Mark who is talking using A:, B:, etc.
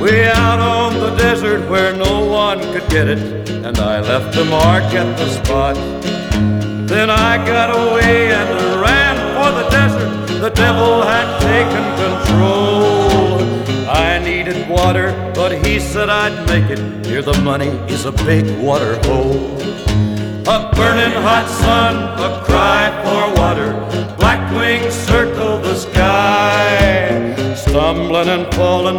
A: way out on the desert where no one could get it, and I left a mark at the spot. Then I got away and ran for the desert. The devil had taken control. I needed water, but he said I'd make it. Here the money is a big water hole. A burning hot sun, a cry for water. Black wings circle the sky, stumbling and falling